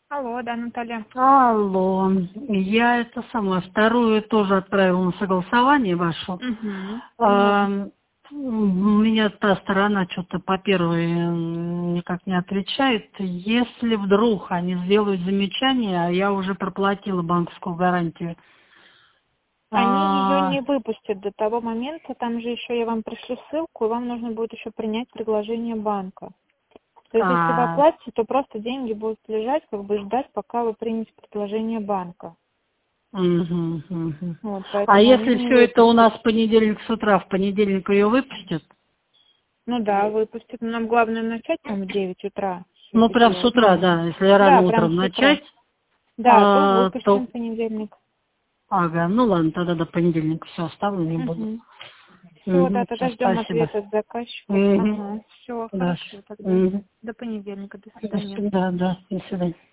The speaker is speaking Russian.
Алло, да, Наталья. Алло, я это самое, вторую тоже отправила на согласование вашу. Угу. У меня та сторона что-то по первой никак не отвечает. Если вдруг они сделают замечание, а я уже проплатила банковскую гарантию. Они ее не выпустят до того момента, там же еще я вам пришлю ссылку, и вам нужно будет еще принять предложение банка. То есть, если вы оплатите, то просто деньги будут лежать, как бы ждать, пока вы примете предложение банка. Вот, А поэтому они если не все это у выпустят. нас в понедельник с утра, в понедельник ее выпустят? Ну да, выпустят. Но нам главное начать там в 9 утра. Ну, прям с утра, да. Если рано Да, прям утром с утра. начать, Да, то выпустим то... в понедельник. Ага, ну ладно, тогда до понедельника все оставлю, не буду. Все, да, Все, тогда ждем спасибо. ответа от заказчиков. Ага, все, Да. хорошо, тогда до понедельника, до свидания. Да, до свидания.